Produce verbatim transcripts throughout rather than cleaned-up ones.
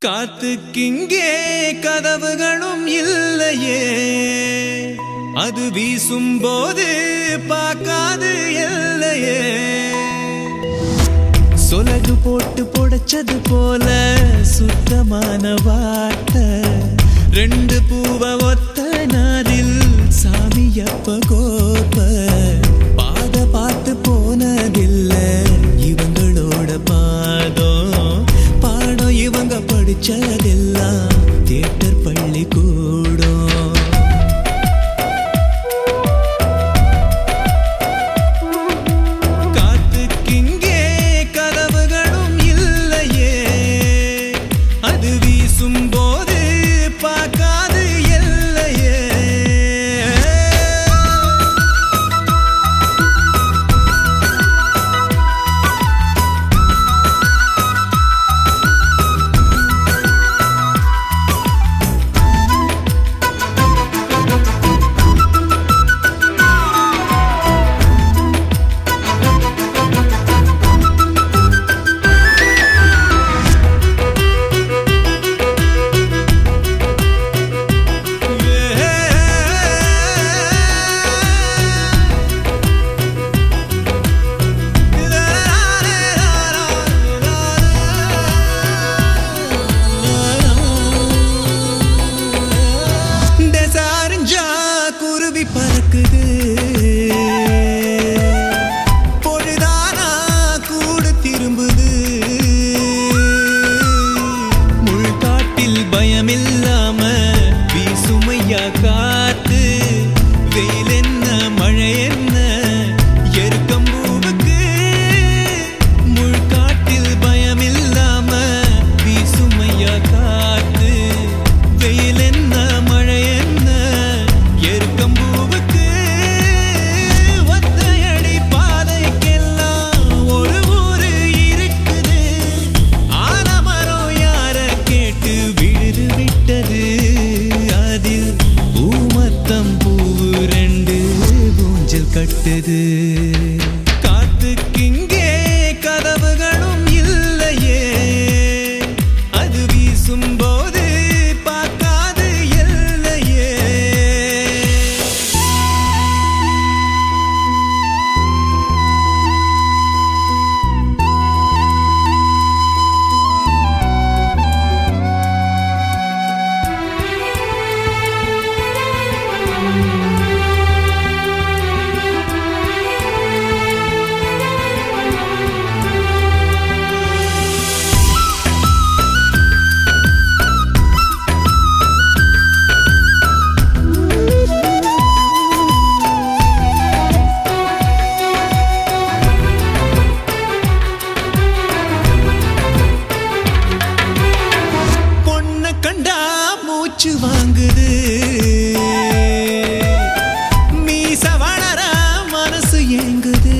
காத்துக்கிங்கே கதவுகளும் இல்லையே, அது வீசும் போது பார்க்காது இல்லையே. சொலகு போட்டு புடைச்சது போல சுத்தமான வார்த்தை, ரெண்டு பூவ ஒத்த நாதில் சாமியப்ப கோப்ப. பாத பார்த்து போனதில்லை இவங்களோட பாதம், பாடம் இவங்க படிச்சதெல்லாம் தியேட்டர் பள்ளி கூடும். பறக்குது பொழுதானா கூடு திரும்புது, முள்காட்டில் பயமில்லாம வீசுமையா காத்து. வெயில் என்ன மழை என்ன எருக்கம்பூவுக்கு, முள்காட்டில் பயமில்லாம வீசுமையா காத்து. வெயில் என்ன மழை என்ன எருக்கம்பூ, கட்டுது. காத்துக்கிங்கே கதவுகளும் இல்லையே, அது வீசும் போது பார்க்காது இல்லையே. கண்டா மூச்சு வாங்குது, மீச வளர மனசு ஏங்குது.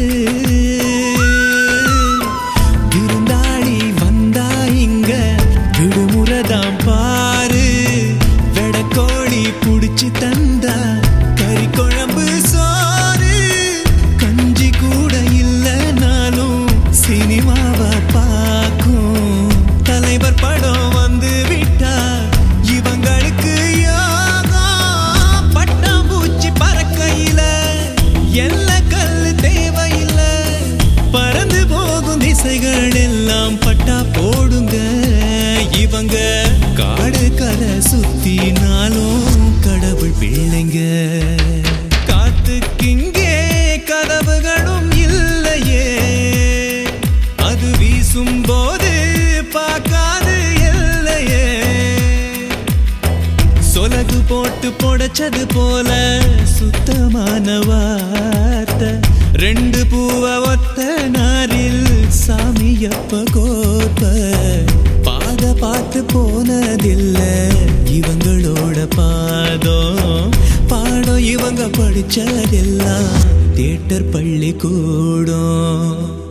விருந்தாளி வந்தா இங்க விடுமுறைதான் பாரு, வெடக்கோழி புடிச்சு தந்தா கறி குழம்பு சோறு. கஞ்சி கூட இல்லைனாலும் சினிமாவா பார்க்கும், தலைவர் படம் வந்து விட்டா இவங்களுக்கு யோகம். பட்டாம்பூச்சி பறக்கையில எல்ல கல்லு தேவையில்லை, பறந்து போகும் திசைகள் எல்லாம் பட்டா போடுங்க. இவங்க காடு கரை சுத்தினாலும் கடவுள் பிள்ளைங்க. காத்துக்கிங்கே கதவுகளும் இல்லையே, அது வீசும் போது பார்க்காது இல்லையே. சொலகு போட்டு புடைச்சது போல சுத்தமான வார்த்தை, ரெண்டு பூவ ஒத்த நாரில் சாமியப்ப கோப்ப. பாத பார்த்து போனதில்லை இவங்களோட பாதம், பாடம் இவங்க படிச்சதெல்லாம் தியேட்டர் பள்ளி கூடும்.